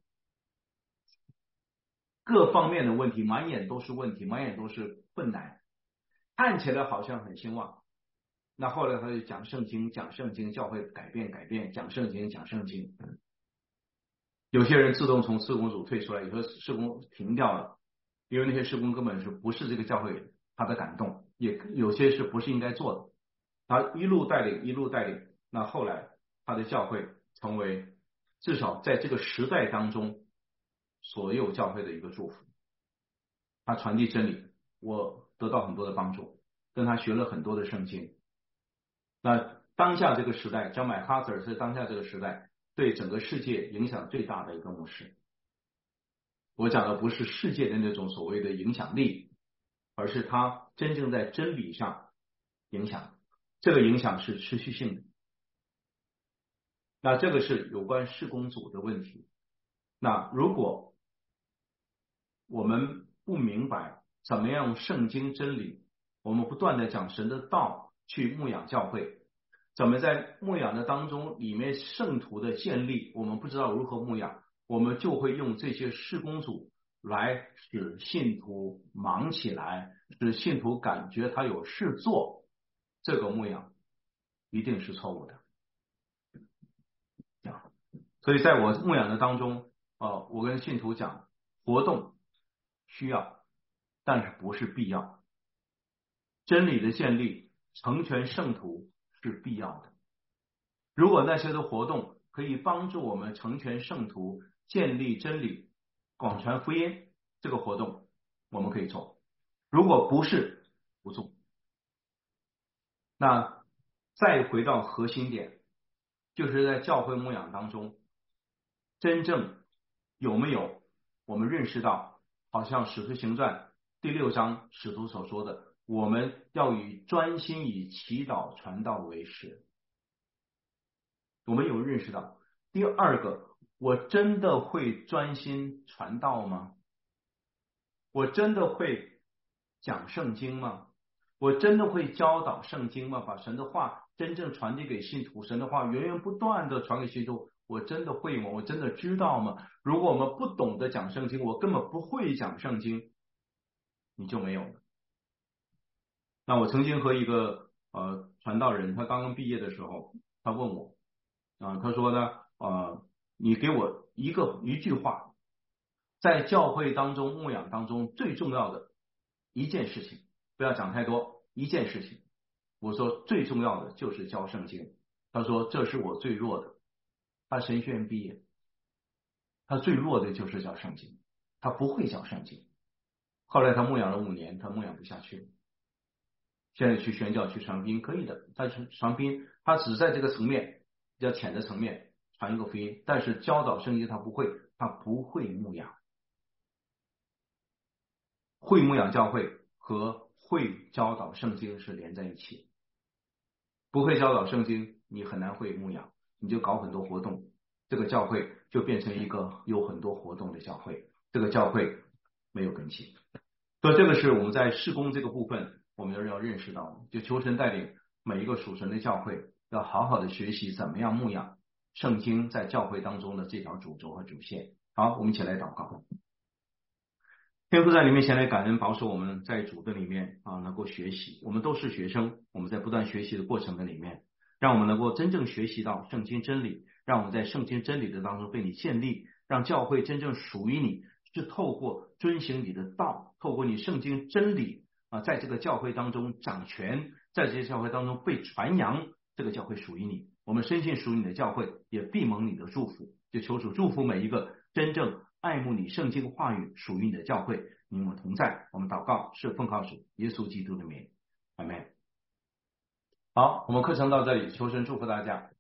各方面的问题，满眼都是问题，满眼都是困难，看起来好像很兴旺。那后来他就讲圣经，讲圣经，教会改变，讲圣经，讲圣经。有些人自动从事工组退出来，有些事工停掉了，因为那些事工根本是不是这个教会他的感动，也有些是不是应该做的。他一路带领，一路带领，那后来他的教会成为至少在这个时代当中所有教会的一个祝福。他传递真理，我得到很多的帮助，跟他学了很多的圣经。那当下这个时代，John MacArthur是当下这个时代对整个世界影响最大的一个牧师。我讲的不是世界的那种所谓的影响力，而是他真正在真理上影响，这个影响是持续性的。那这个是有关事工组的问题。那如果我们不明白怎么样用圣经真理，我们不断的讲神的道去牧养教会，怎么在牧养的当中里面圣徒的建立，我们不知道如何牧养，我们就会用这些事工组来使信徒忙起来，使信徒感觉他有事做，这个牧养一定是错误的。所以在我牧养的当中，我跟信徒讲，活动需要，但是不是必要。真理的建立，成全圣徒是必要的。如果那些的活动可以帮助我们成全圣徒，建立真理，广传福音，这个活动我们可以做。如果不是，不做。那再回到核心点，就是在教会牧养当中，真正有没有我们认识到，好像使徒行传第6章使徒所说的，我们要专心以祈祷传道为事。我们有认识到。第二个，我真的会专心传道吗？我真的会讲圣经吗？我真的会教导圣经吗？把神的话真正传递给信徒，神的话源源不断的传给信徒，我真的会吗？我真的知道吗？如果我们不懂得讲圣经，我根本不会讲圣经，你就没有了。那我曾经和一个传道人，他刚刚毕业的时候，他问我他说呢你给我一句话，在教会当中牧养当中最重要的一件事情，不要讲太多，一件事情。我说最重要的就是教圣经。他说这是我最弱的，他神学院毕业，他最弱的就是教圣经，他不会教圣经。后来他牧养了5年，他牧养不下去了。现在去宣教去传福音可以的，但是传福音他只在这个层面比较浅的层面传一个福音，但是教导圣经他不会，他不会牧养。会牧养教会和会教导圣经是连在一起，不会教导圣经你很难会牧养，你就搞很多活动，这个教会就变成一个有很多活动的教会，这个教会没有根基。所以这个是我们在事工这个部分我们要认识到，就求神带领每一个属神的教会要好好的学习怎么样牧养圣经在教会当中的这条主轴和主线。好，我们一起来祷告。天父在里面前来感恩保守我们在主的里面能够学习，我们都是学生，我们在不断学习的过程的里面，让我们能够真正学习到圣经真理，让我们在圣经真理的当中被你建立，让教会真正属于你，是透过遵行你的道，透过你圣经真理在这个教会当中掌权，在这些教会当中被传扬，这个教会属于你，我们深信属于你的教会也必蒙你的祝福，就求主祝福每一个真正爱慕你圣经话语属于你的教会，你我同在。我们祷告是奉靠主耶稣基督的名，阿们。好，我们课程到这里，求神祝福大家。